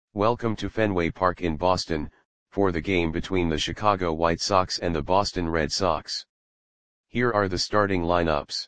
Welcome to Fenway Park in Boston, for the game between the Chicago White Sox and the Boston Red Sox. Here are the starting lineups.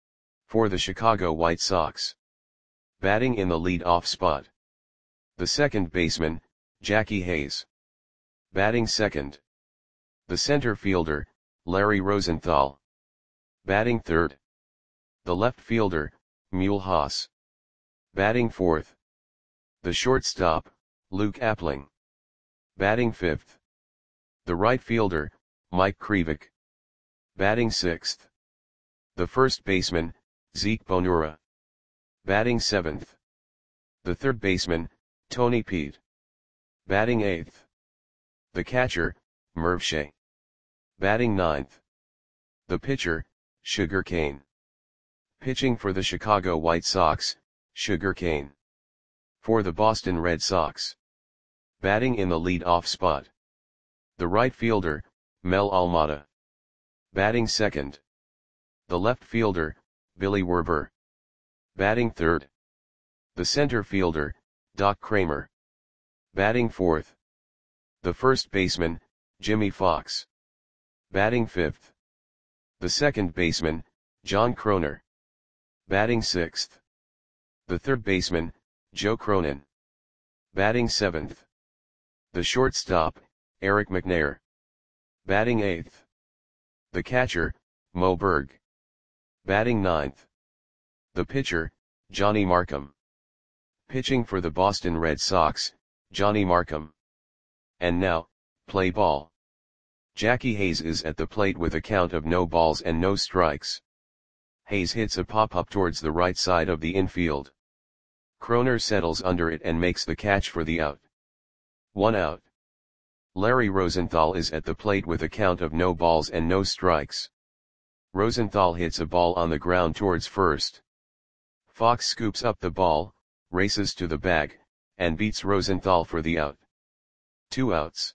For the Chicago White Sox. Batting in the lead-off spot. The second baseman, Jackie Hayes. Batting second. The center fielder, Larry Rosenthal. Batting third. The left fielder, Mule Haas. Batting fourth. The shortstop, Luke Appling. Batting fifth. The right fielder, Mike Krivik. Batting sixth. The first baseman, Zeke Bonura. Batting seventh. The third baseman, Tony Peete. Batting eighth. The catcher, Merv Shea. Batting ninth. The pitcher, Sugar Kane. Pitching for the Chicago White Sox, Sugar Kane. For the Boston Red Sox. Batting in the lead-off spot. The right fielder, Mel Almada. Batting second. The left fielder, Billy Werber. Batting third. The center fielder, Doc Kramer. Batting fourth. The first baseman, Jimmy Fox. Batting fifth. The second baseman, John Kroner. Batting sixth. The third baseman, Joe Cronin. Batting seventh. The shortstop, Eric McNair. Batting eighth. The catcher, Mo Berg. Batting ninth. The pitcher, Johnny Markham. Pitching for the Boston Red Sox, Johnny Markham. And now, play ball. Jackie Hayes is at the plate with a count of no balls and no strikes. Hayes hits a pop-up towards the right side of the infield. Kroner settles under it and makes the catch for the out. 1 out. Larry Rosenthal is at the plate with a count of no balls and no strikes. Rosenthal hits a ball on the ground towards first. Fox scoops up the ball, races to the bag, and beats Rosenthal for the out. 2 outs.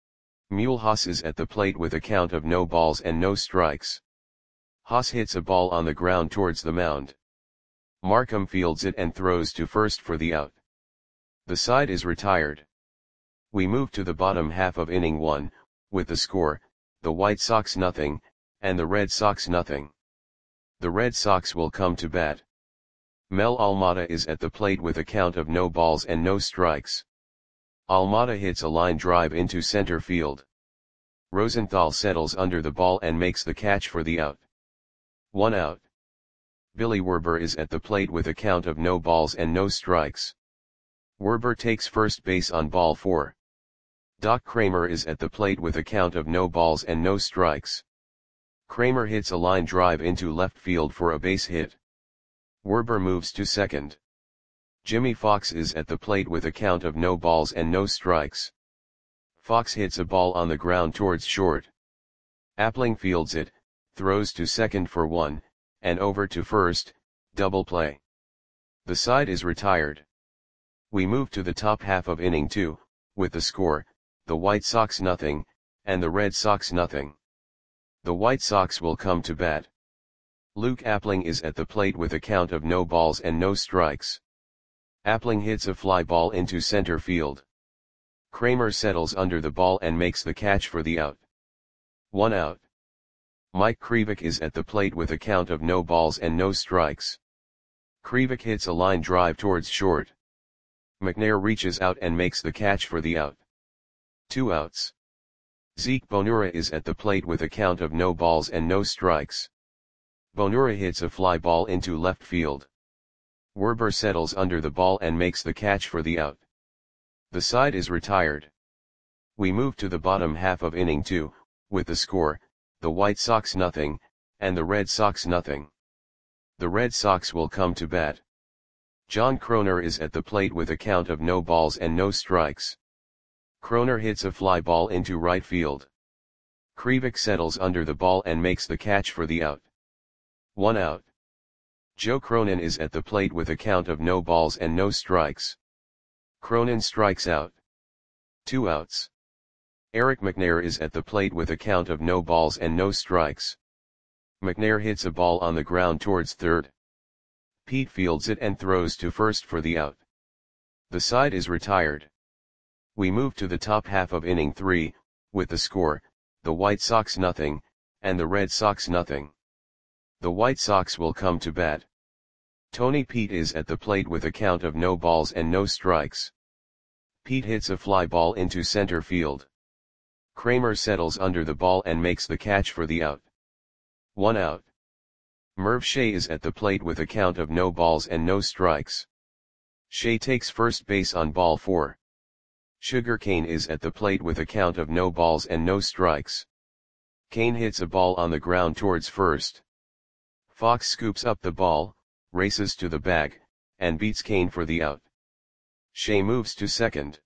Mule Haas is at the plate with a count of no balls and no strikes. Haas hits a ball on the ground towards the mound. Markham fields it and throws to first for the out. The side is retired. We move to the bottom half of inning 1, with the score, the White Sox 0, and the Red Sox 0. The Red Sox will come to bat. Mel Almada is at the plate with a count of no balls and no strikes. Almada hits a line drive into center field. Rosenthal settles under the ball and makes the catch for the out. 1 out. Billy Werber is at the plate with a count of no balls and no strikes. Werber takes first base on ball 4. Doc Kramer is at the plate with a count of no balls and no strikes. Kramer hits a line drive into left field for a base hit. Werber moves to second. Jimmy Fox is at the plate with a count of no balls and no strikes. Fox hits a ball on the ground towards short. Appling fields it, throws to second for 1, and over to first, double play. The side is retired. We move to the top half of inning 2, with the score, the White Sox 0, and the Red Sox 0. The White Sox will come to bat. Luke Appling is at the plate with a count of no balls and no strikes. Appling hits a fly ball into center field. Kramer settles under the ball and makes the catch for the out. 1 out. Mike Krivik is at the plate with a count of no balls and no strikes. Krivik hits a line drive towards short. McNair reaches out and makes the catch for the out. 2 outs. Zeke Bonura is at the plate with a count of no balls and no strikes. Bonura hits a fly ball into left field. Werber settles under the ball and makes the catch for the out. The side is retired. We move to the bottom half of inning 2, with the score, the White Sox 0, and the Red Sox 0. The Red Sox will come to bat. John Kroner is at the plate with a count of no balls and no strikes. Kroner hits a fly ball into right field. Krivik settles under the ball and makes the catch for the out. 1 out. Joe Cronin is at the plate with a count of no balls and no strikes. Cronin strikes out. 2 outs. Eric McNair is at the plate with a count of no balls and no strikes. McNair hits a ball on the ground towards third. Peete fields it and throws to first for the out. The side is retired. We move to the top half of inning 3, with the score, the White Sox nothing, and the Red Sox nothing. The White Sox will come to bat. Tony Pete is at the plate with a count of no balls and no strikes. Pete hits a fly ball into center field. Kramer settles under the ball and makes the catch for the out. 1 out. Merv Shea is at the plate with a count of no balls and no strikes. Shea takes first base on ball 4. Sugar Kane is at the plate with a count of no balls and no strikes. Kane hits a ball on the ground towards first. Fox scoops up the ball, races to the bag, and beats Kane for the out. Shea moves to second.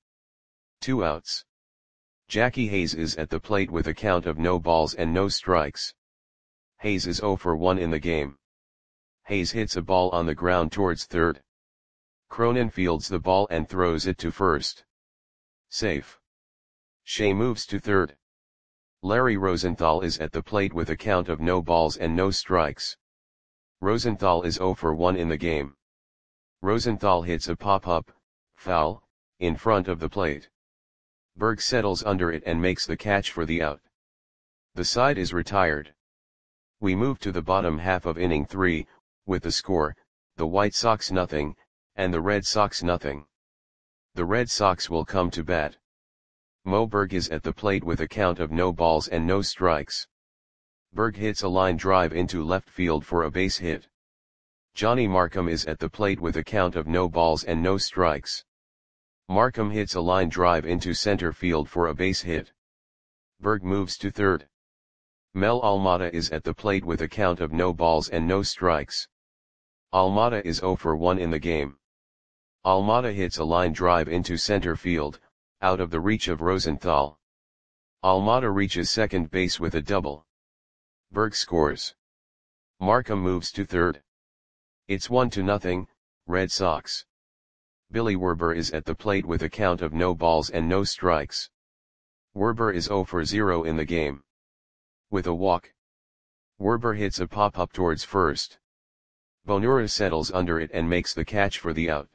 2 outs. Jackie Hayes is at the plate with a count of no balls and no strikes. Hayes is 0 for 1 in the game. Hayes hits a ball on the ground towards third. Cronin fields the ball and throws it to first. Safe. Shea moves to third. Larry Rosenthal is at the plate with a count of no balls and no strikes. Rosenthal is 0 for 1 in the game. Rosenthal hits a pop-up, foul, in front of the plate. Berg settles under it and makes the catch for the out. The side is retired. We move to the bottom half of inning 3, with the score, the White Sox nothing, and the Red Sox nothing. The Red Sox will come to bat. Mo Berg is at the plate with a count of no balls and no strikes. Berg hits a line drive into left field for a base hit. Johnny Markham is at the plate with a count of no balls and no strikes. Markham hits a line drive into center field for a base hit. Berg moves to third. Mel Almada is at the plate with a count of no balls and no strikes. Almada is 0 for 1 in the game. Almada hits a line drive into center field, out of the reach of Rosenthal. Almada reaches second base with a double. Berg scores. Markham moves to third. It's 1-0, Red Sox. Billy Werber is at the plate with a count of no balls and no strikes. Werber is 0 for 0 in the game. With a walk. Werber hits a pop-up towards first. Bonura settles under it and makes the catch for the out.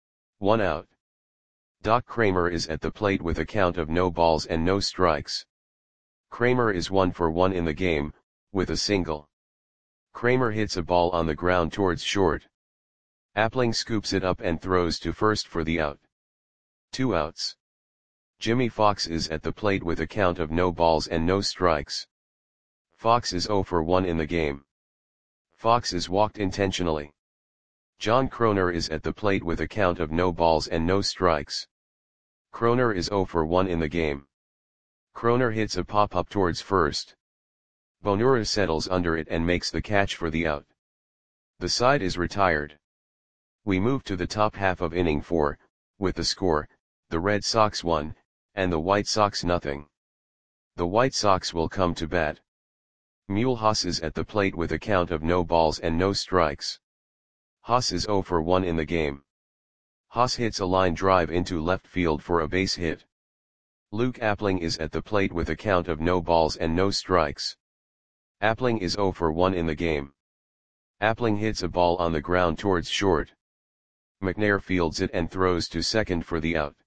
1 out. Doc Kramer is at the plate with a count of no balls and no strikes. Kramer is 1 for 1 in the game, with a single. Kramer hits a ball on the ground towards short. Appling scoops it up and throws to first for the out. 2 outs. Jimmy Fox is at the plate with a count of no balls and no strikes. Fox is 0 for 1 in the game. Fox is walked intentionally. John Kroner is at the plate with a count of no balls and no strikes. Kroner is 0 for 1 in the game. Kroner hits a pop-up towards first. Bonura settles under it and makes the catch for the out. The side is retired. We move to the top half of inning 4, with the score, the Red Sox 1, and the White Sox nothing. The White Sox will come to bat. Mule Haas is at the plate with a count of no balls and no strikes. Haas is 0 for 1 in the game. Haas hits a line drive into left field for a base hit. Luke Appling is at the plate with a count of no balls and no strikes. Appling is 0 for 1 in the game. Appling hits a ball on the ground towards short. McNair fields it and throws to second for the out.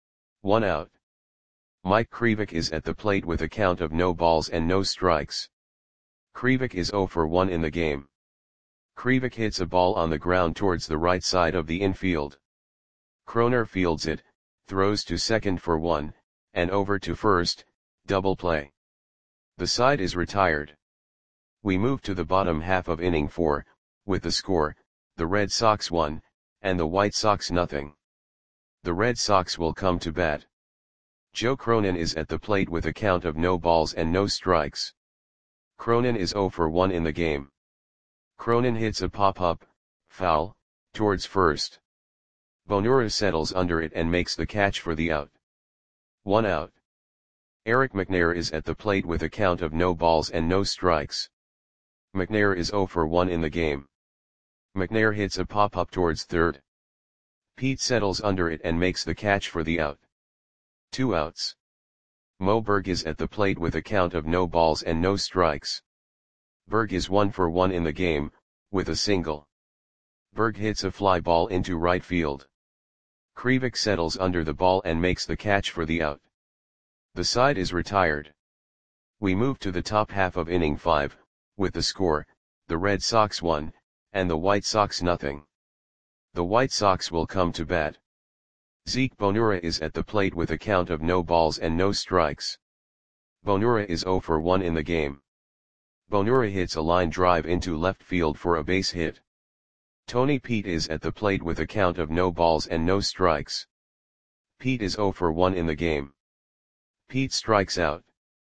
1 out. Mike Krivik is at the plate with a count of no balls and no strikes. Krivik is 0 for 1 in the game. Krivik hits a ball on the ground towards the right side of the infield. Kroner fields it, throws to second for 1, and over to first, double play. The side is retired. We move to the bottom half of inning 4, with the score, the Red Sox 1, and the White Sox nothing. The Red Sox will come to bat. Joe Cronin is at the plate with a count of no balls and no strikes. Cronin is 0 for 1 in the game. Cronin hits a pop-up, foul, towards first. Bonura settles under it and makes the catch for the out. 1 out. Eric McNair is at the plate with a count of no balls and no strikes. McNair is 0 for 1 in the game. McNair hits a pop-up towards third. Pete settles under it and makes the catch for the out. 2 outs. Mo Berg is at the plate with a count of no balls and no strikes. Berg is 1 for 1 in the game, with a single. Berg hits a fly ball into right field. Krivik settles under the ball and makes the catch for the out. The side is retired. We move to the top half of inning 5, with the score, the Red Sox 1, and the White Sox nothing. The White Sox will come to bat. Zeke Bonura is at the plate with a count of no balls and no strikes. Bonura is 0 for 1 in the game. Bonura hits a line drive into left field for a base hit. Tony Pete is at the plate with a count of no balls and no strikes. Pete is 0 for 1 in the game. Pete strikes out.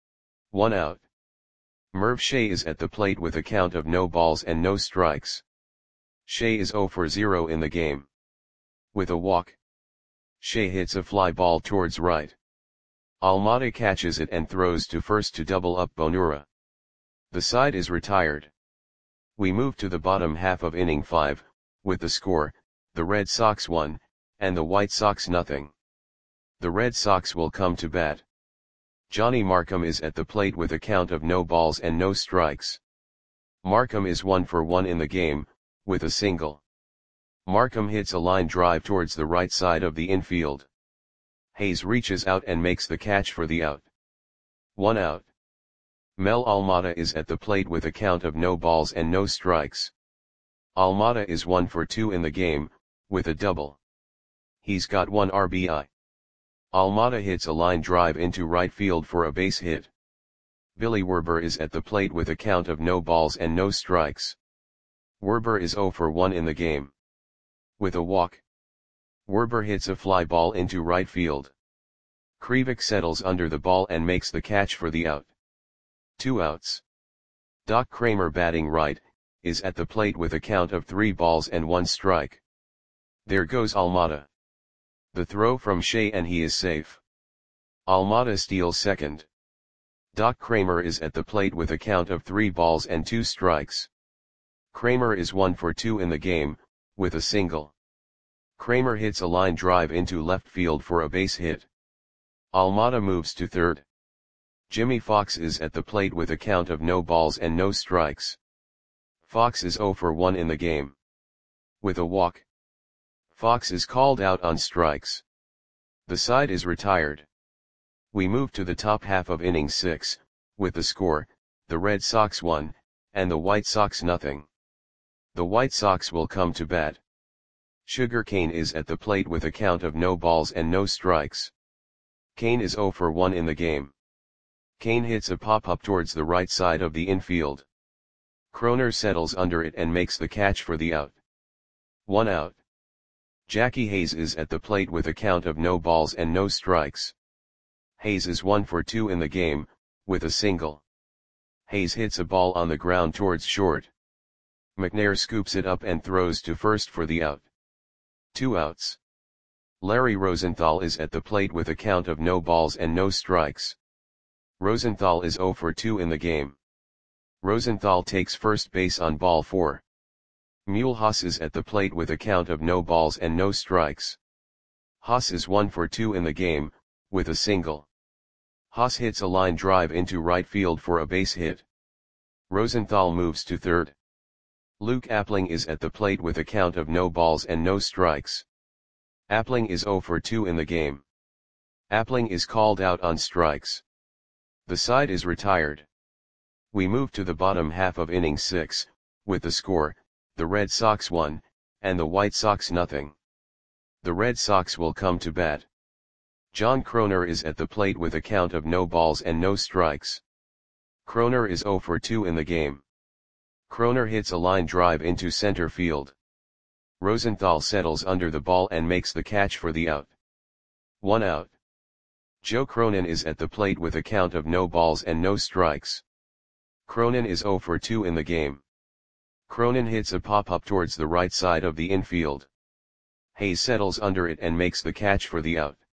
1 out. Merv Shea is at the plate with a count of no balls and no strikes. Shea is 0 for 0 in the game. With a walk, Shea hits a fly ball towards right. Almada catches it and throws to first to double up Bonura. The side is retired. We move to the bottom half of inning 5, with the score, the Red Sox 1, and the White Sox nothing. The Red Sox will come to bat. Johnny Markham is at the plate with a count of no balls and no strikes. Markham is 1 for 1 in the game, with a single. Markham hits a line drive towards the right side of the infield. Hayes reaches out and makes the catch for the out. 1 out. Mel Almada is at the plate with a count of no balls and no strikes. Almada is 1 for 2 in the game, with a double. He's got 1 RBI. Almada hits a line drive into right field for a base hit. Billy Werber is at the plate with a count of no balls and no strikes. Werber is 0 for 1 in the game. With a walk, Werber hits a fly ball into right field. Krivik settles under the ball and makes the catch for the out. 2 outs. Doc Kramer, batting right, is at the plate with a count of 3 balls and 1 strike. There goes Almada. The throw from Shea and he is safe. Almada steals second. Doc Kramer is at the plate with a count of 3 balls and 2 strikes. Kramer is 1 for 2 in the game, with a single. Kramer hits a line drive into left field for a base hit. Almada moves to third. Jimmy Fox is at the plate with a count of no balls and no strikes. Fox is 0 for 1 in the game. With a walk, Fox is called out on strikes. The side is retired. We move to the top half of inning 6, with the score, the Red Sox 1, and the White Sox nothing. The White Sox will come to bat. Sugar Kane is at the plate with a count of no balls and no strikes. Kane is 0 for 1 in the game. Kane hits a pop-up towards the right side of the infield. Kroner settles under it and makes the catch for the out. 1 out. Jackie Hayes is at the plate with a count of no balls and no strikes. Hayes is 1 for 2 in the game, with a single. Hayes hits a ball on the ground towards short. McNair scoops it up and throws to first for the out. 2 outs. Larry Rosenthal is at the plate with a count of no balls and no strikes. Rosenthal is 0 for 2 in the game. Rosenthal takes first base on ball 4. Mulhouse is at the plate with a count of no balls and no strikes. Haas is 1 for 2 in the game, with a single. Haas hits a line drive into right field for a base hit. Rosenthal moves to third. Luke Appling is at the plate with a count of no balls and no strikes. Appling is 0 for 2 in the game. Appling is called out on strikes. The side is retired. We move to the bottom half of inning 6, with the score, the Red Sox 1, and the White Sox nothing. The Red Sox will come to bat. John Kroner is at the plate with a count of no balls and no strikes. Kroner is 0 for 2 in the game. Kroner hits a line drive into center field. Rosenthal settles under the ball and makes the catch for the out. 1 out. Joe Cronin is at the plate with a count of no balls and no strikes. Cronin is 0 for 2 in the game. Cronin hits a pop-up towards the right side of the infield. Hayes settles under it and makes the catch for the out.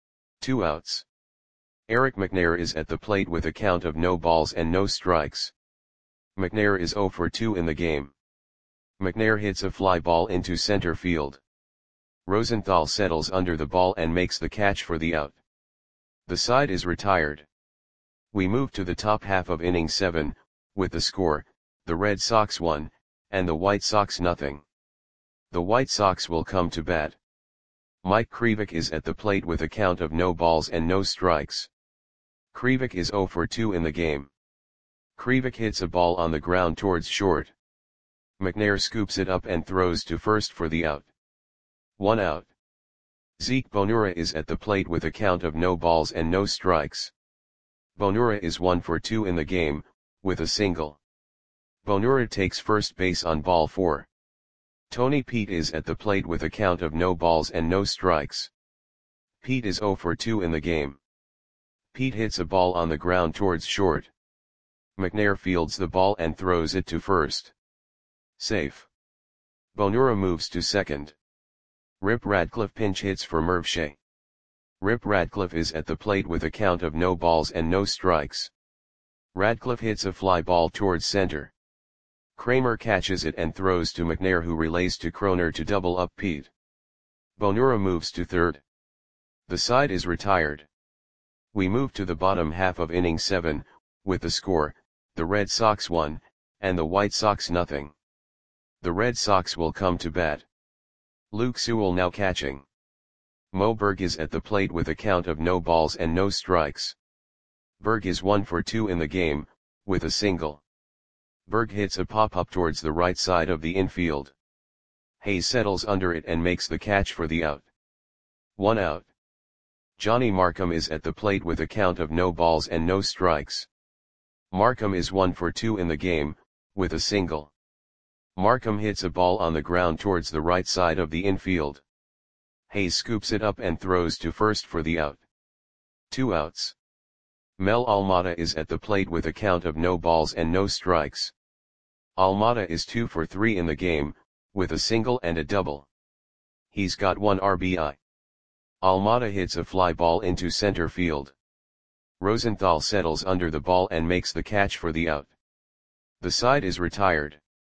2 outs. Eric McNair is at the plate with a count of no balls and no strikes. McNair is 0 for 2 in the game. McNair hits a fly ball into center field. Rosenthal settles under the ball and makes the catch for the out. The side is retired. We move to the top half of inning 7, with the score, the Red Sox 1, and the White Sox nothing. The White Sox will come to bat. Mike Krivik is at the plate with a count of no balls and no strikes. Krivik is 0 for 2 in the game. Krivik hits a ball on the ground towards short. McNair scoops it up and throws to first for the out. 1 out. Zeke Bonura is at the plate with a count of no balls and no strikes. Bonura is 1 for 2 in the game, with a single. Bonura takes first base on ball 4. Tony Pete is at the plate with a count of no balls and no strikes. Pete is 0 for 2 in the game. Pete hits a ball on the ground towards short. McNair fields the ball and throws it to first. Safe. Bonura moves to second. Rip Radcliffe pinch hits for Merv Shea. Rip Radcliffe is at the plate with a count of no balls and no strikes. Radcliffe hits a fly ball towards center. Kramer catches it and throws to McNair, who relays to Kroner to double up Pete. Bonura moves to third. The side is retired. We move to the bottom half of inning 7, with the score, the Red Sox 1, and the White Sox nothing. The Red Sox will come to bat. Luke Sewell now catching. Mo Berg is at the plate with a count of no balls and no strikes. Berg is 1 for 2 in the game, with a single. Berg hits a pop-up towards the right side of the infield. Hayes settles under it and makes the catch for the out. 1 out. Johnny Markham is at the plate with a count of no balls and no strikes. Markham is 1 for 2 in the game, with a single. Markham hits a ball on the ground towards the right side of the infield. Hayes scoops it up and throws to first for the out. 2 outs. Mel Almada is at the plate with a count of no balls and no strikes. Almada is 2 for 3 in the game, with a single and a double. He's got 1 RBI. Almada hits a fly ball into center field. Rosenthal settles under the ball and makes the catch for the out. The side is retired.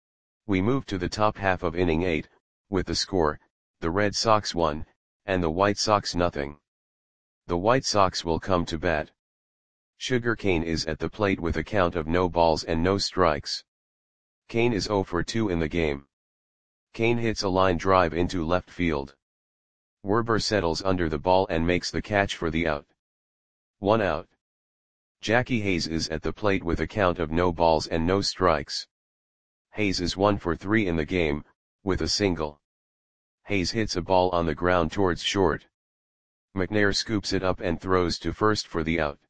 We move to the top half of inning 8, with the score, the Red Sox 1, and the White Sox nothing. The White Sox will come to bat. Sugar Kane is at the plate with a count of no balls and no strikes. Kane is 0 for 2 in the game. Kane hits a line drive into left field. Werber settles under the ball and makes the catch for the out. 1 out. Jackie Hayes is at the plate with a count of no balls and no strikes. Hayes is 1 for 3 in the game, with a single. Hayes hits a ball on the ground towards short. McNair scoops it up and throws to first for the out.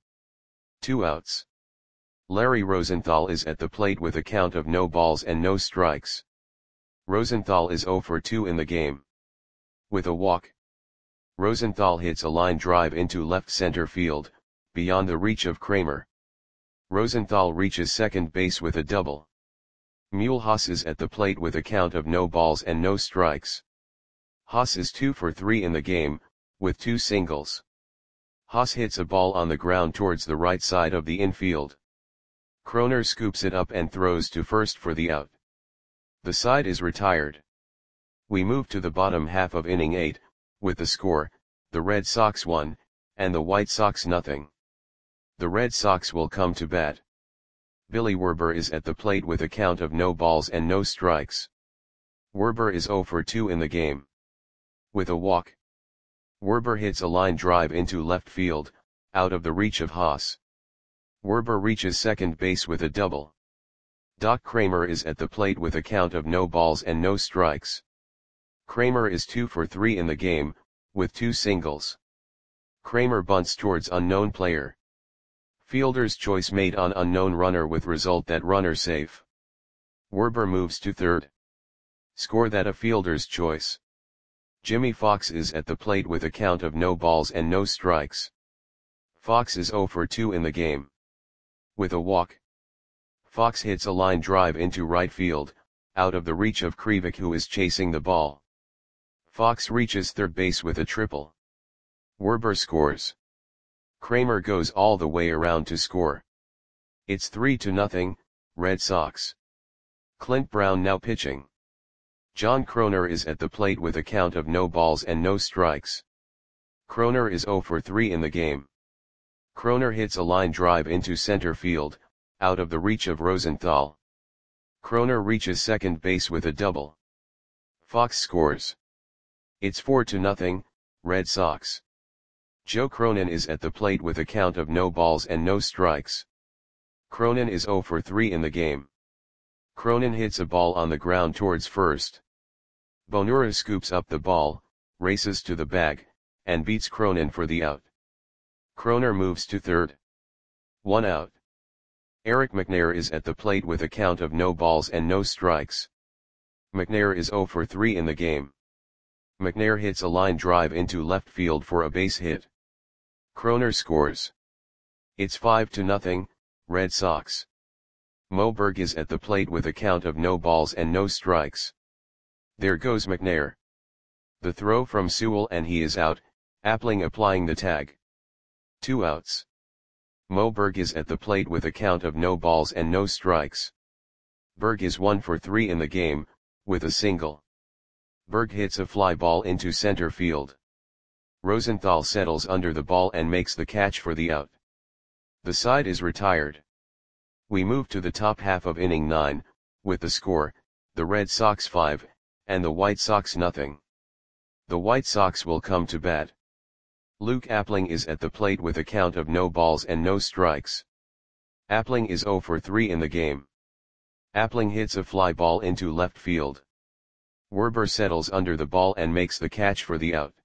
2 outs. Larry Rosenthal is at the plate with a count of no balls and no strikes. Rosenthal is 0 for 2 in the game. With a walk. Rosenthal hits a line drive into left center field, beyond the reach of Kramer. Rosenthal reaches second base with a double. Mulhouse is at the plate with a count of no balls and no strikes. Haas is 2 for 3 in the game, with 2 singles. Haas hits a ball on the ground towards the right side of the infield. Kroner scoops it up and throws to first for the out. The side is retired. We move to the bottom half of inning 8, with the score, the Red Sox 1, and the White Sox nothing. The Red Sox will come to bat. Billy Werber is at the plate with a count of no balls and no strikes. Werber is 0 for 2 in the game. With a walk. Werber hits a line drive into left field, out of the reach of Haas. Werber reaches second base with a double. Doc Kramer is at the plate with a count of no balls and no strikes. Kramer is 2 for 3 in the game, with 2 singles. Kramer bunts towards unknown player. Fielder's choice made on unknown runner with result that runner safe. Werber moves to third. Score that a fielder's choice. Jimmy Fox is at the plate with a count of no balls and no strikes. Fox is 0 for 2 in the game. With a walk. Fox hits a line drive into right field, out of the reach of Krivik, who is chasing the ball. Fox reaches third base with a triple. Werber scores. Kramer goes all the way around to score. It's 3-0, Red Sox. Clint Brown now pitching. John Kroner is at the plate with a count of no balls and no strikes. Kroner is 0 for 3 in the game. Kroner hits a line drive into center field, out of the reach of Rosenthal. Kroner reaches second base with a double. Fox scores. It's 4-0, Red Sox. Joe Cronin is at the plate with a count of no balls and no strikes. Cronin is 0 for 3 in the game. Cronin hits a ball on the ground towards first. Bonura scoops up the ball, races to the bag, and beats Cronin for the out. Croner moves to third. 1 out. Eric McNair is at the plate with a count of no balls and no strikes. McNair is 0 for 3 in the game. McNair hits a line drive into left field for a base hit. Croner scores. It's 5-0, Red Sox. Moberg is at the plate with a count of no balls and no strikes. There goes McNair. The throw from Sewell and he is out, Appling applying the tag. 2 outs. Moberg is at the plate with a count of no balls and no strikes. Berg is 1 for 3 in the game, with a single. Berg hits a fly ball into center field. Rosenthal settles under the ball and makes the catch for the out. The side is retired. We move to the top half of inning 9, with the score, the Red Sox 5, and the White Sox nothing. The White Sox will come to bat. Luke Appling is at the plate with a count of no balls and no strikes. Appling is 0 for 3 in the game. Appling hits a fly ball into left field. Werber settles under the ball and makes the catch for the out.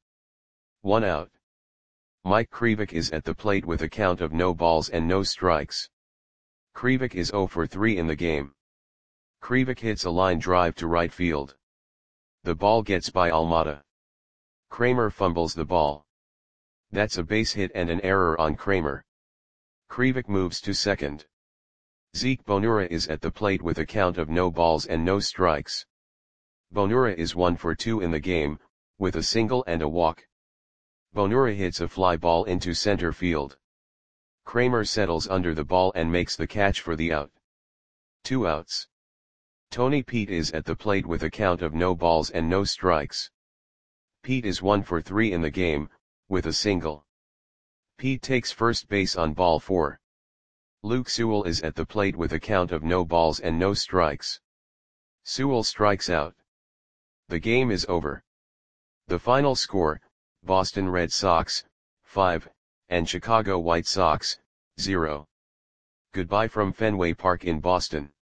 1 out. Mike Krivik is at the plate with a count of no balls and no strikes. Krivik is 0 for 3 in the game. Krivik hits a line drive to right field. The ball gets by Almada. Kramer fumbles the ball. That's a base hit and an error on Kramer. Krivik moves to second. Zeke Bonura is at the plate with a count of no balls and no strikes. Bonura is 1 for 2 in the game, with a single and a walk. Bonura hits a fly ball into center field. Kramer settles under the ball and makes the catch for the out. 2 outs. Tony Pete is at the plate with a count of no balls and no strikes. Pete is 1 for 3 in the game, with a single. Pete takes first base on ball 4. Luke Sewell is at the plate with a count of no balls and no strikes. Sewell strikes out. The game is over. The final score, Boston Red Sox, 5, and Chicago White Sox, 0. Goodbye from Fenway Park in Boston.